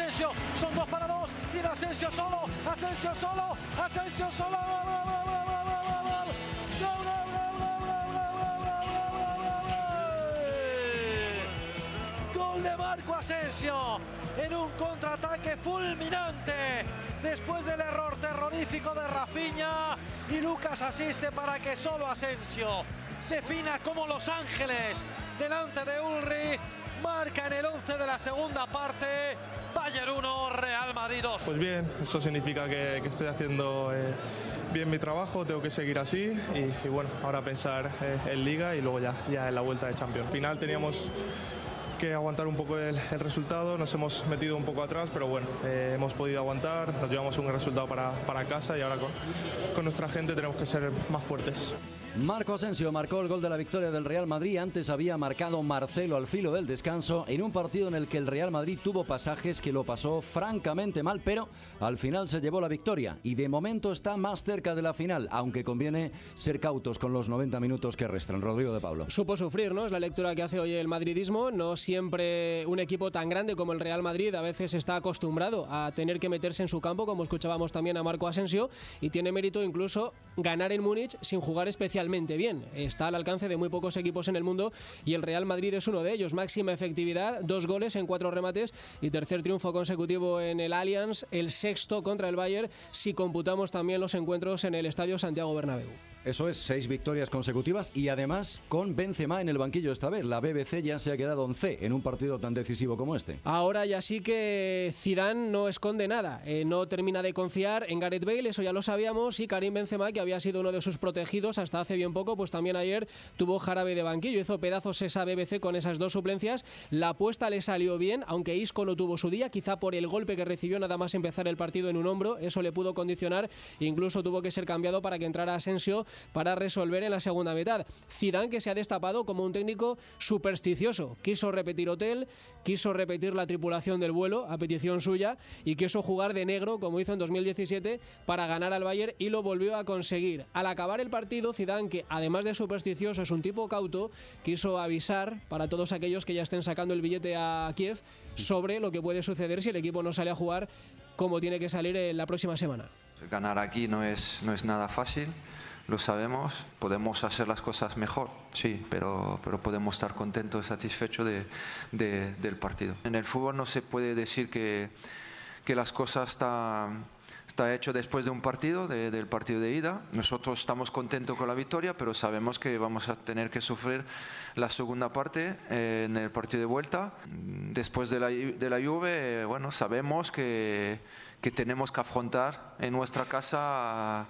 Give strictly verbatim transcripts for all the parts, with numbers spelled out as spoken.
Asensio, son dos para dos, viene Asensio solo, Asensio solo, Asensio solo, gol, gol, gol, gol, gol, gol, gol, gol, gol, gol de Marco Asensio en un contraataque fulminante después del error terrorífico de Rafinha, y Lucas asiste para que solo Asensio defina como Los Ángeles delante de Ulrich. Marca en el once de la segunda parte. Bayern uno, Real Madrid dos. Pues bien, eso significa que, que estoy haciendo eh, bien mi trabajo, tengo que seguir así y, y bueno, ahora pensar eh, en Liga y luego ya, ya en la vuelta de Champions. Al final teníamos que aguantar un poco el, el resultado, nos hemos metido un poco atrás, pero bueno, eh, hemos podido aguantar, nos llevamos un resultado para, para casa y ahora con, con nuestra gente tenemos que ser más fuertes. Marco Asensio marcó el gol de la victoria del Real Madrid. Antes había marcado Marcelo al filo del descanso en un partido en el que el Real Madrid tuvo pasajes que lo pasó francamente mal, pero al final se llevó la victoria y de momento está más cerca de la final, aunque conviene ser cautos con los noventa minutos que restan. Rodrigo de Pablo. Supo sufrir, ¿no? Es la lectura que hace hoy el madridismo. No siempre un equipo tan grande como el Real Madrid a veces está acostumbrado a tener que meterse en su campo, como escuchábamos también a Marco Asensio, y tiene mérito incluso ganar en Múnich sin jugar especialmente bien. Está al alcance de muy pocos equipos en el mundo y el Real Madrid es uno de ellos. Máxima efectividad, dos goles en cuatro remates y tercer triunfo consecutivo en el Allianz, el sexto contra el Bayern si computamos también los encuentros en el Estadio Santiago Bernabéu. Eso es, seis victorias consecutivas y además con Benzema en el banquillo esta vez. La B B C ya se ha quedado once en un partido tan decisivo como este. Ahora ya sí que Zidane no esconde nada, eh, no termina de confiar en Gareth Bale, eso ya lo sabíamos, y Karim Benzema, que había sido uno de sus protegidos hasta hace bien poco, pues también ayer tuvo jarabe de banquillo, hizo pedazos esa B B C con esas dos suplencias. La apuesta le salió bien, aunque Isco no tuvo su día, quizá por el golpe que recibió nada más empezar el partido en un hombro, eso le pudo condicionar, incluso tuvo que ser cambiado para que entrara Asensio para resolver en la segunda mitad. Zidane, que se ha destapado como un técnico supersticioso, quiso repetir hotel, quiso repetir la tripulación del vuelo a petición suya y quiso jugar de negro como hizo en dos mil diecisiete para ganar al Bayern y lo volvió a conseguir. Al acabar el partido, Zidane, que además de supersticioso es un tipo cauto, quiso avisar para todos aquellos que ya estén sacando el billete a Kiev sobre lo que puede suceder si el equipo no sale a jugar como tiene que salir en la próxima semana. Ganar aquí no es, no es nada fácil. Lo sabemos, podemos hacer las cosas mejor, sí, pero, pero podemos estar contentos y satisfechos de, de, del partido. En el fútbol no se puede decir que, que las cosas están está hecho después de un partido, de, del partido de ida. Nosotros estamos contentos con la victoria, pero sabemos que vamos a tener que sufrir la segunda parte eh, en el partido de vuelta. Después de la, de la Juve, eh, bueno, sabemos que, que tenemos que afrontar en nuestra casa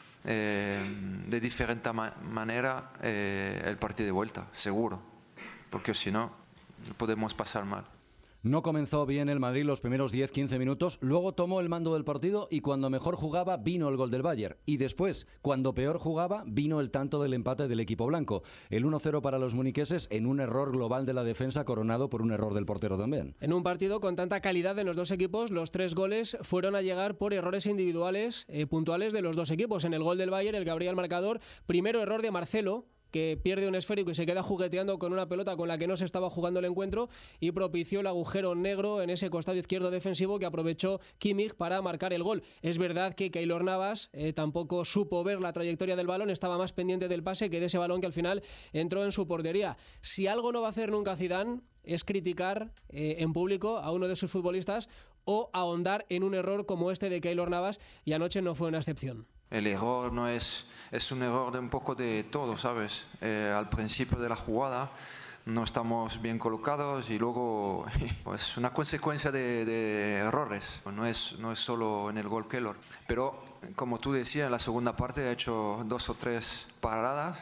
Eh, de diferente ma manera eh, el partido de vuelta, seguro, porque si no podemos pasar mal. No comenzó bien el Madrid los primeros diez quince minutos, luego tomó el mando del partido y cuando mejor jugaba vino el gol del Bayern. Y después, cuando peor jugaba, vino el tanto del empate del equipo blanco. El uno cero para los muniqueses en un error global de la defensa coronado por un error del portero también. En un partido con tanta calidad en los dos equipos, los tres goles fueron a llegar por errores individuales eh, puntuales de los dos equipos. En el gol del Bayern, el que abría el marcador, primero error de Marcelo, que pierde un esférico y se queda jugueteando con una pelota con la que no se estaba jugando el encuentro y propició el agujero negro en ese costado izquierdo defensivo que aprovechó Kimmich para marcar el gol. Es verdad que Keylor Navas eh, tampoco supo ver la trayectoria del balón, estaba más pendiente del pase que de ese balón que al final entró en su portería. Si algo no va a hacer nunca Zidane es criticar eh, en público a uno de sus futbolistas o ahondar en un error como este de Keylor Navas, y anoche no fue una excepción. El error no es, es un error de un poco de todo, ¿sabes? Eh, al principio de la jugada no estamos bien colocados y luego pues una consecuencia de, de errores. No es, no es solo en el gol Keylor. Pero como tú decías, en la segunda parte ha hecho dos o tres paradas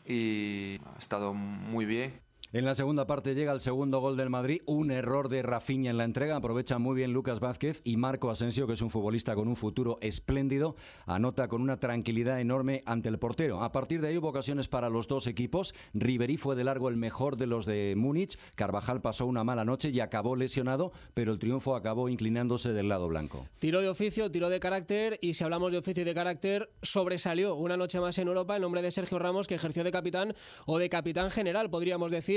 y ha estado muy bien. En la segunda parte llega el segundo gol del Madrid, un error de Rafinha en la entrega, aprovecha muy bien Lucas Vázquez y Marco Asensio, que es un futbolista con un futuro espléndido, anota con una tranquilidad enorme ante el portero. A partir de ahí hubo ocasiones para los dos equipos, Ribéry fue de largo el mejor de los de Múnich, Carvajal pasó una mala noche y acabó lesionado, pero el triunfo acabó inclinándose del lado blanco. Tiró de oficio, tiró de carácter y si hablamos de oficio y de carácter, sobresalió una noche más en Europa el nombre de Sergio Ramos, que ejerció de capitán o de capitán general, podríamos decir,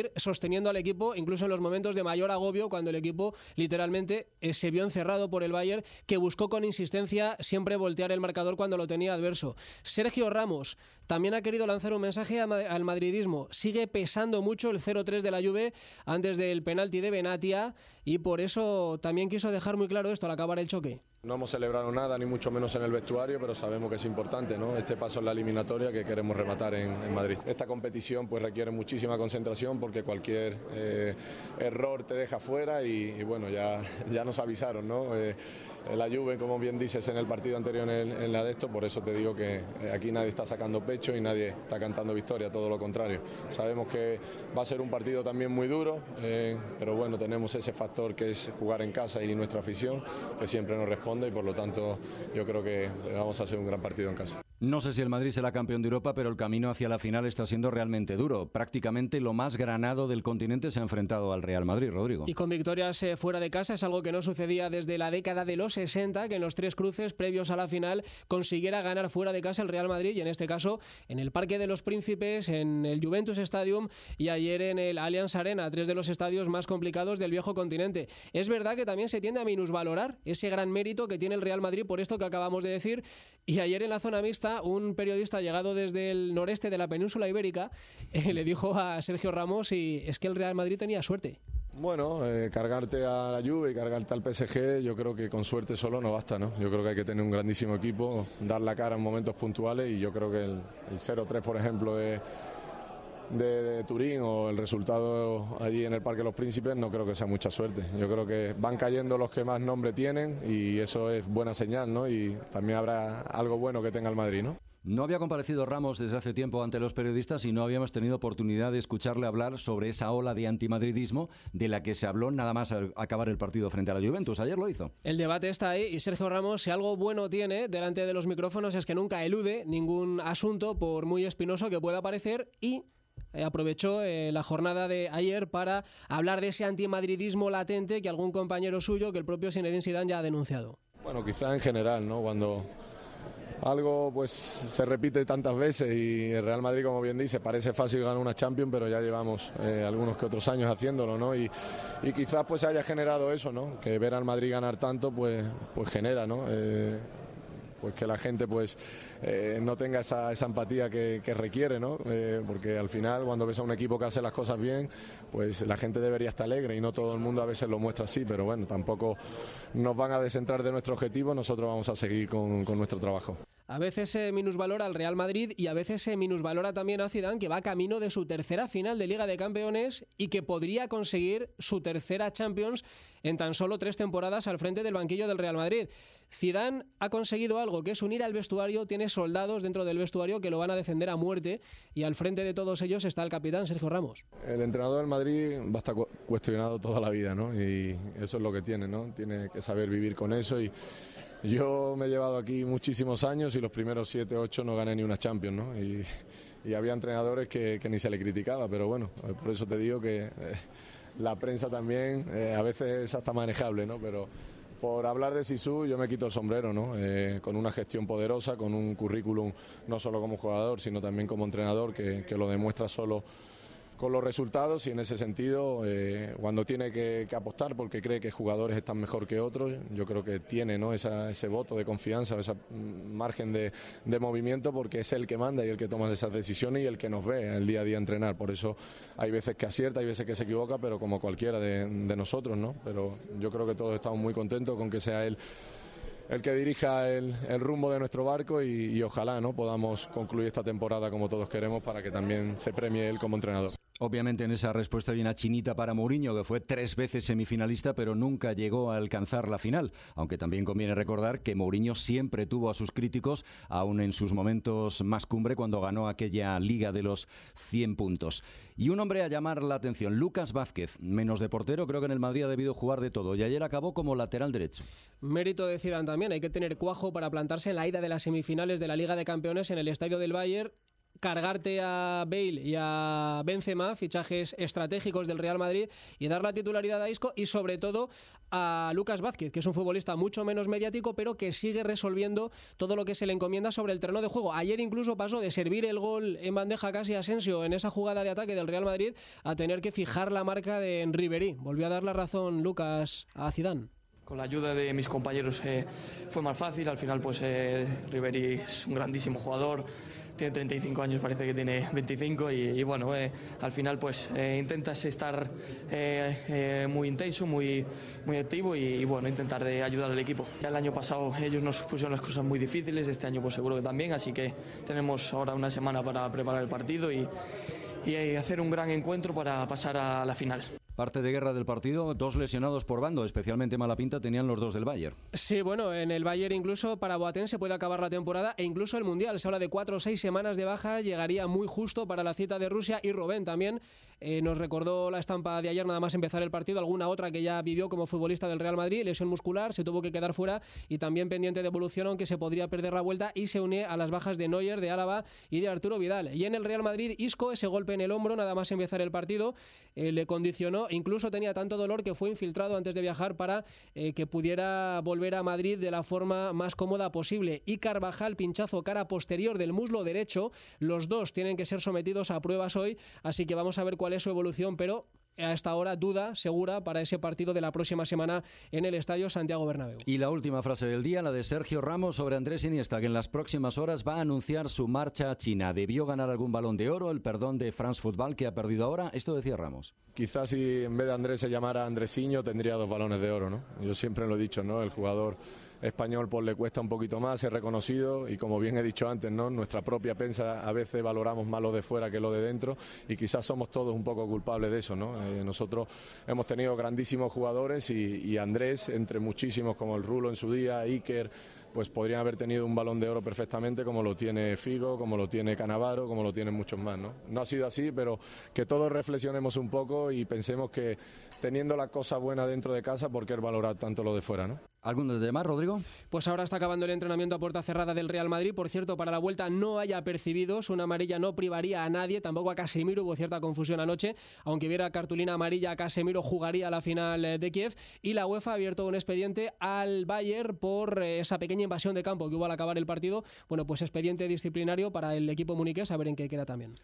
seguir sosteniendo al equipo, incluso en los momentos de mayor agobio, cuando el equipo literalmente eh, se vio encerrado por el Bayern, que buscó con insistencia siempre voltear el marcador cuando lo tenía adverso. Sergio Ramos también ha querido lanzar un mensaje al madridismo. Sigue pesando mucho el cero tres de la Juve antes del penalti de Benatia, y por eso también quiso dejar muy claro esto al acabar el choque. No hemos celebrado nada, ni mucho menos en el vestuario, pero sabemos que es importante, ¿no? Este paso en la eliminatoria que queremos rematar en, en Madrid. Esta competición pues requiere muchísima concentración porque cualquier eh, error te deja fuera y, y bueno, ya, ya nos avisaron, ¿no? Eh, la Juve, como bien dices en el partido anterior en, el, en la de esto, por eso te digo que aquí nadie está sacando pecho y nadie está cantando victoria, todo lo contrario. Sabemos que va a ser un partido también muy duro, eh, pero bueno, tenemos ese factor que es jugar en casa y nuestra afición, que siempre nos responde, y por lo tanto yo creo que vamos a hacer un gran partido en casa. No sé si el Madrid será campeón de Europa, pero el camino hacia la final está siendo realmente duro. Prácticamente lo más granado del continente se ha enfrentado al Real Madrid, Rodrigo. Y con victorias eh, fuera de casa, es algo que no sucedía desde la década de los sesenta, que en los tres cruces previos a la final consiguiera ganar fuera de casa el Real Madrid, y en este caso en el Parque de los Príncipes, en el Juventus Stadium y ayer en el Allianz Arena, tres de los estadios más complicados del viejo continente. Es verdad que también se tiende a minusvalorar ese gran mérito que tiene el Real Madrid por esto que acabamos de decir, y ayer en la zona mixta un periodista llegado desde el noreste de la península ibérica eh, le dijo a Sergio Ramos y es que el Real Madrid tenía suerte. Bueno, eh, cargarte a la Juve y cargarte al P S G, yo creo que con suerte solo no basta, ¿no? Yo creo que hay que tener un grandísimo equipo, dar la cara en momentos puntuales, y yo creo que el, el cero tres, por ejemplo, de, de, de Turín, o el resultado allí en el Parque de los Príncipes, no creo que sea mucha suerte. Yo creo que van cayendo los que más nombre tienen y eso es buena señal, ¿no? Y también habrá algo bueno que tenga el Madrid, ¿no? No había comparecido Ramos desde hace tiempo ante los periodistas y no habíamos tenido oportunidad de escucharle hablar sobre esa ola de antimadridismo de la que se habló nada más al acabar el partido frente a la Juventus. Ayer lo hizo. El debate está ahí y Sergio Ramos, si algo bueno tiene delante de los micrófonos, es que nunca elude ningún asunto, por muy espinoso que pueda parecer, y aprovechó eh, la jornada de ayer para hablar de ese antimadridismo latente que algún compañero suyo, que el propio Zinedine Zidane, ya ha denunciado. Bueno, quizá en general, ¿no? Cuando algo pues se repite tantas veces y el Real Madrid, como bien dice, parece fácil ganar una Champions, pero ya llevamos eh, algunos que otros años haciéndolo, ¿no? Y, y quizás pues haya generado eso, ¿no? Que ver al Madrid ganar tanto pues, pues genera, ¿no? Eh, pues que la gente pues eh, no tenga esa, esa empatía que, que requiere, ¿no? Eh, porque al final, cuando ves a un equipo que hace las cosas bien, pues la gente debería estar alegre, y no todo el mundo a veces lo muestra así, pero bueno, tampoco nos van a descentrar de nuestro objetivo, nosotros vamos a seguir con, con nuestro trabajo. A veces se minusvalora al Real Madrid y a veces se minusvalora también a Zidane, que va camino de su tercera final de Liga de Campeones y que podría conseguir su tercera Champions en tan solo tres temporadas al frente del banquillo del Real Madrid. Zidane ha conseguido algo, que es unir al vestuario, tiene soldados dentro del vestuario que lo van a defender a muerte, y al frente de todos ellos está el capitán Sergio Ramos. El entrenador del Madrid va a estar cuestionado toda la vida, ¿no? Y eso es lo que tiene, ¿no? Tiene que saber vivir con eso, y yo me he llevado aquí muchísimos años y los primeros siete, ocho no gané ni una Champions, ¿no? Y, y había entrenadores que, que ni se le criticaba, pero bueno, por eso te digo que eh, la prensa también eh, a veces es hasta manejable, ¿no? Pero por hablar de Zizou yo me quito el sombrero, ¿no? Eh, con una gestión poderosa, con un currículum no solo como jugador, sino también como entrenador, que, que lo demuestra solo con los resultados, y en ese sentido, eh, cuando tiene que, que apostar porque cree que jugadores están mejor que otros, yo creo que tiene, ¿no? Esa, ese voto de confianza, ese margen de, de movimiento, porque es el que manda y el que toma esas decisiones y el que nos ve el día a día entrenar. Por eso hay veces que acierta, hay veces que se equivoca, pero como cualquiera de, de nosotros, ¿no? Pero yo creo que todos estamos muy contentos con que sea él el que dirija el, el rumbo de nuestro barco, y, y ojalá, ¿no?, podamos concluir esta temporada como todos queremos, para que también se premie él como entrenador. Obviamente en esa respuesta hay una chinita para Mourinho, que fue tres veces semifinalista pero nunca llegó a alcanzar la final, aunque también conviene recordar que Mourinho siempre tuvo a sus críticos, aún en sus momentos más cumbre, cuando ganó aquella Liga de los cien puntos. Y un hombre a llamar la atención, Lucas Vázquez, menos de portero, creo que en el Madrid ha debido jugar de todo, y ayer acabó como lateral derecho. Mérito de Zidane también, hay que tener cuajo para plantarse en la ida de las semifinales de la Liga de Campeones en el estadio del Bayern, cargarte a Bale y a Benzema, fichajes estratégicos del Real Madrid, y dar la titularidad a Isco y sobre todo a Lucas Vázquez, que es un futbolista mucho menos mediático, pero que sigue resolviendo todo lo que se le encomienda sobre el terreno de juego. Ayer incluso pasó de servir el gol en bandeja casi a Asensio en esa jugada de ataque del Real Madrid a tener que fijar la marca de Ribéry. Volvió a dar la razón Lucas a Zidane. Con la ayuda de mis compañeros eh, fue más fácil. Al final, pues eh, Ribéry es un grandísimo jugador. Tiene treinta y cinco años, parece que tiene veinticinco y, y bueno, eh, al final pues eh, intentas estar eh, eh, muy intenso, muy, muy activo y, y bueno, intentar de ayudar al equipo. Ya el año pasado ellos nos pusieron las cosas muy difíciles, este año pues seguro que también, así que tenemos ahora una semana para preparar el partido y, y hacer un gran encuentro para pasar a la final. Parte de guerra del partido, dos lesionados por bando, especialmente mala pinta tenían los dos del Bayern. Sí, bueno, en el Bayern incluso para Boateng se puede acabar la temporada e incluso el Mundial. Se habla de cuatro o seis semanas de baja, llegaría muy justo para la cita de Rusia. Y Robben también eh, nos recordó la estampa de ayer nada más empezar el partido, alguna otra que ya vivió como futbolista del Real Madrid, lesión muscular, se tuvo que quedar fuera y también pendiente de evolución, aunque se podría perder la vuelta, y se une a las bajas de Neuer, de Álava y de Arturo Vidal. Y en el Real Madrid, Isco, ese golpe en el hombro nada más empezar el partido, eh, le condicionó, incluso tenía tanto dolor que fue infiltrado antes de viajar para eh, que pudiera volver a Madrid de la forma más cómoda posible. Y Carvajal, pinchazo cara posterior del muslo derecho, los dos tienen que ser sometidos a pruebas hoy, así que vamos a ver cuál es su evolución, pero a esta hora duda segura para ese partido de la próxima semana en el Estadio Santiago Bernabéu. Y la última frase del día, la de Sergio Ramos sobre Andrés Iniesta, que en las próximas horas va a anunciar su marcha a China. ¿Debió ganar algún balón de oro, el perdón de France Football que ha perdido ahora? Esto decía Ramos. Quizás si en vez de Andrés se llamara Andresiño tendría dos balones de oro, ¿no? Yo siempre lo he dicho, ¿no? El jugador español pues le cuesta un poquito más ser reconocido y como bien he dicho antes, ¿no? Nuestra propia prensa a veces valoramos más lo de fuera que lo de dentro y quizás somos todos un poco culpables de eso, ¿no? Eh, nosotros hemos tenido grandísimos jugadores y, y Andrés, entre muchísimos como el Rulo en su día, Iker, pues podrían haber tenido un balón de oro perfectamente como lo tiene Figo, como lo tiene Cannavaro, como lo tienen muchos más, ¿no? No ha sido así, pero que todos reflexionemos un poco y pensemos que teniendo la cosa buena dentro de casa, ¿por qué valorar tanto lo de fuera, no? ¿Algún detalle más, Rodrigo? Pues ahora está acabando el entrenamiento a puerta cerrada del Real Madrid. Por cierto, para la vuelta no hay apercibidos. Una amarilla no privaría a nadie, tampoco a Casemiro. Hubo cierta confusión anoche. Aunque hubiera cartulina amarilla, Casemiro jugaría la final de Kiev. Y la UEFA ha abierto un expediente al Bayern por esa pequeña invasión de campo que hubo al acabar el partido. Bueno, pues expediente disciplinario para el equipo muniqués, a ver en qué queda también.